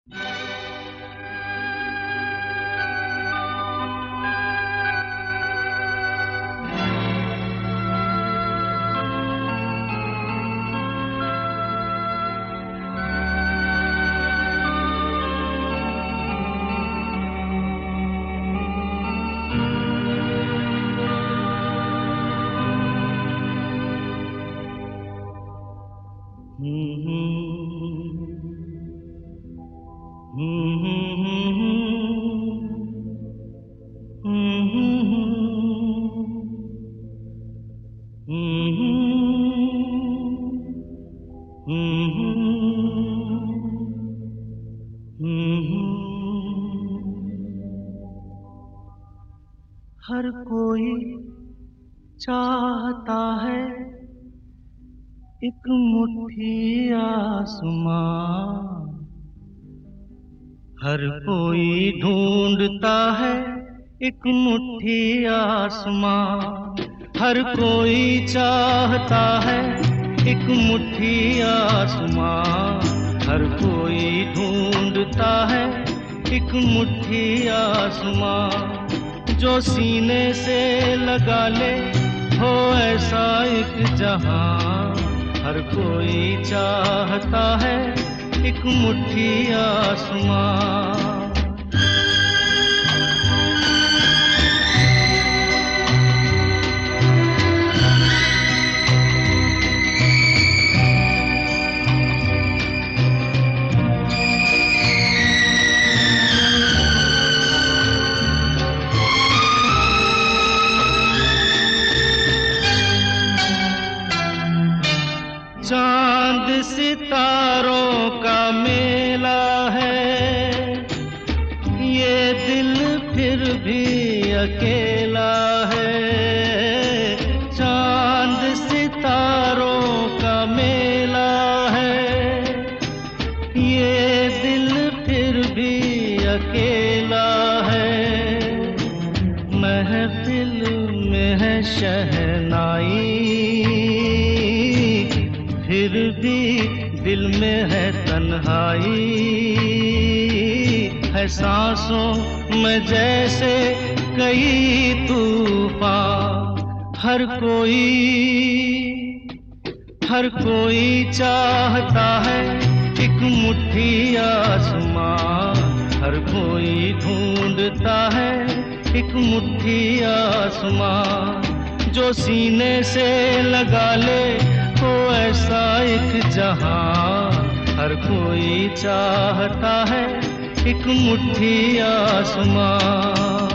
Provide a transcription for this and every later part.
हर कोई चाहता है एक मुट्ठी आसमां, हर कोई ढूंढता है एक मुट्ठी आसमां, हर कोई चाहता है एक मुट्ठी आसमां, हर कोई ढूंढता है एक मुट्ठी आसमां, जो सीने से लगा ले हो ऐसा एक जहां, हर कोई चाहता है एक मुट्ठी आसमां। चांद सितारों का मेला है, ये दिल फिर भी अकेला है। चांद सितारों का मेला है, ये दिल फिर भी अकेला है। महफिल में है शहनाई, फिर भी दिल में है तन्हाई, है सांसों में जैसे कई तूफान, हर कोई चाहता है एक मुट्ठी आसमां, हर कोई ढूंढता है एक मुट्ठी आसमां, जो सीने से लगा ले हो ऐसा एक जहां, हर कोई चाहता है एक मुट्ठी आसमां।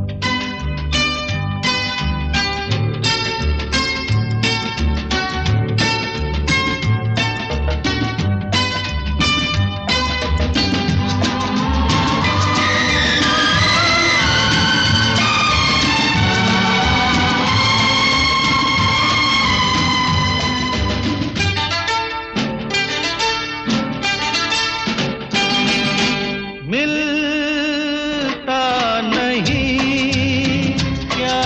मिलता नहीं क्या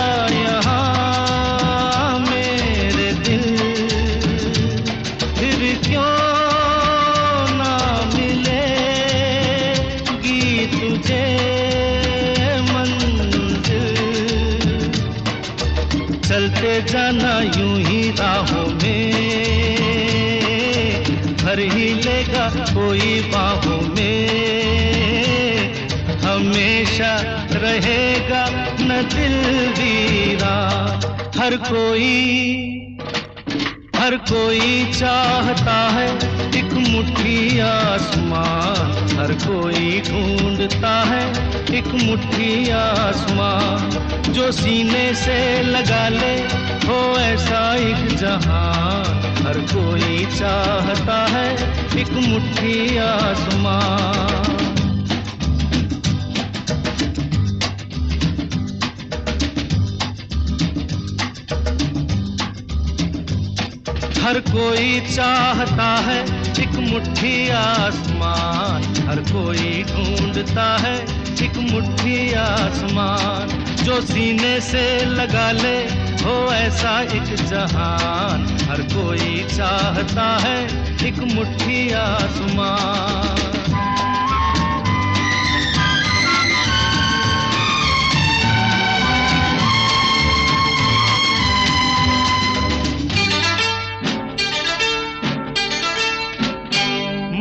यहाँ मेरे दिल, फिर क्यों ना मिलेगी तुझे मंजिल। चलते जाना यूं ही राहों में, भर ही लेगा कोई बाहों में, हमेशा रहेगा न दिल वीरान। हर कोई चाहता है एक मुट्ठी आसमां, हर कोई ढूंढता है एक मुट्ठी आसमां, जो सीने से लगा ले हो ऐसा एक जहां, हर कोई चाहता है एक मुट्ठी आसमां। हर कोई चाहता है एक मुट्ठी आसमान, हर कोई ढूंढता है एक मुट्ठी आसमान, जो सीने से लगा ले हो ऐसा एक जहान, हर कोई चाहता है एक मुट्ठी आसमान।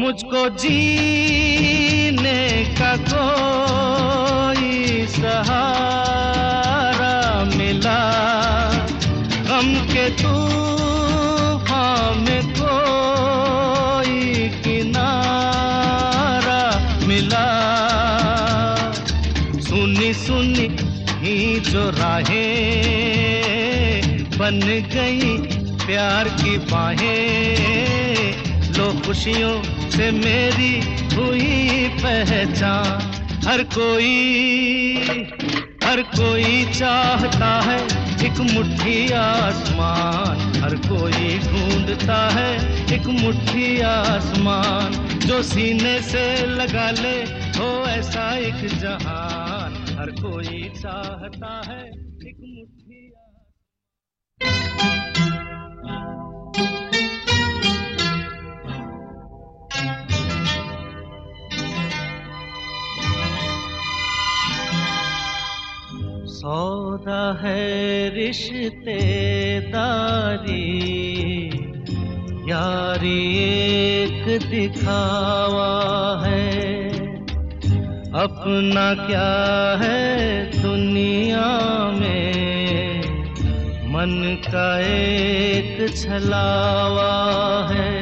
मुझको जीने का कोई सहारा मिला, गम के तूफान में कोई किनारा मिला। सुनी सुनी ही जो राहें बन गई प्यार की बाहें, लो खुशियों से मेरी हुई पहचान। हर कोई चाहता है एक मुट्ठी आसमान, हर कोई ढूंढता है एक मुट्ठी आसमान, जो सीने से लगा ले हो ऐसा एक जहान। हर कोई चाहता है एक मुट्ठी सौदा है रिश्तेदारी, यारी एक दिखावा है, अपना क्या है दुनिया में, मन का एक छलावा है।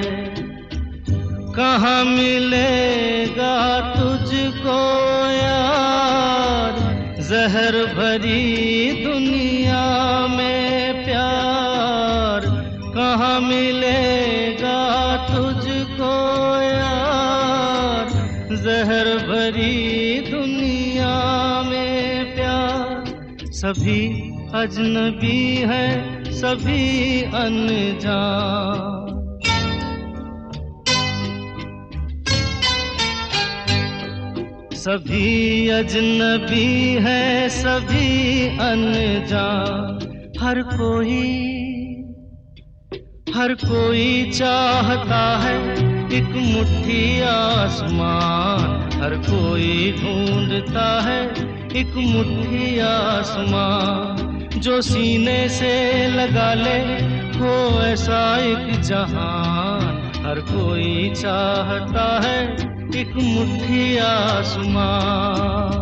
कहाँ मिलेगा तुझको यार जहर भरी दुनिया में प्यार, कहाँ मिलेगा तुझको यार जहर भरी दुनिया में प्यार। सभी अजनबी है सभी अनजान, सभी अजनबी है सभी अनजान। हर कोई चाहता है एक मुट्ठी आसमान, हर कोई ढूंढता है एक मुट्ठी आसमान, जो सीने से लगा ले हो ऐसा एक जहान। हर कोई चाहता है एक मुट्ठी आसमान।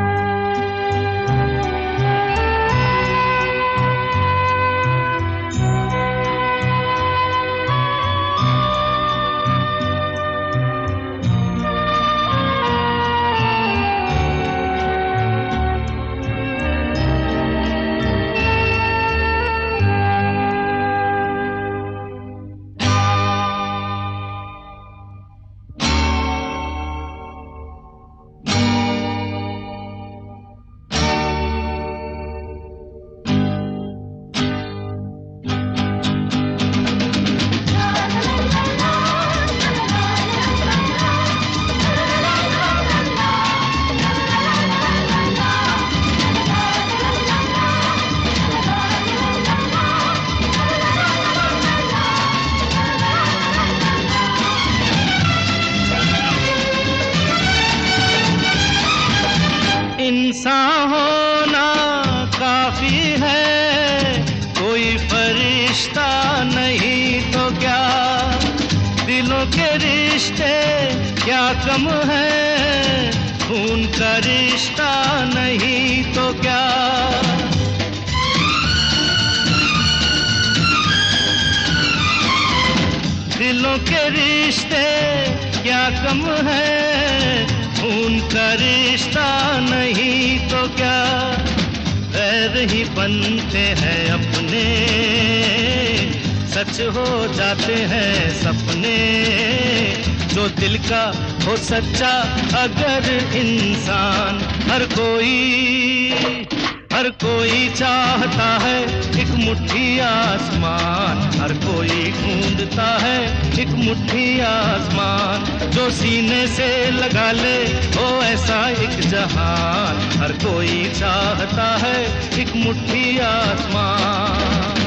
इंसान होना काफी है, कोई फरिश्ता नहीं तो क्या, दिलों के रिश्ते क्या कम है, खून का रिश्ता नहीं तो क्या। दिलों के रिश्ते क्या कम है, खून का रिश्ता नहीं तो क्या। गैर ही बनते हैं अपने, सच हो जाते हैं सपने, जो दिल का हो सच्चा अगर इंसान। हर कोई चाहता है एक मुट्ठी आसमान, हर कोई ढूंढता है एक मुट्ठी आसमान, जो सीने से लगा ले हो ऐसा एक जहान। हर कोई चाहता है एक मुट्ठी आसमान।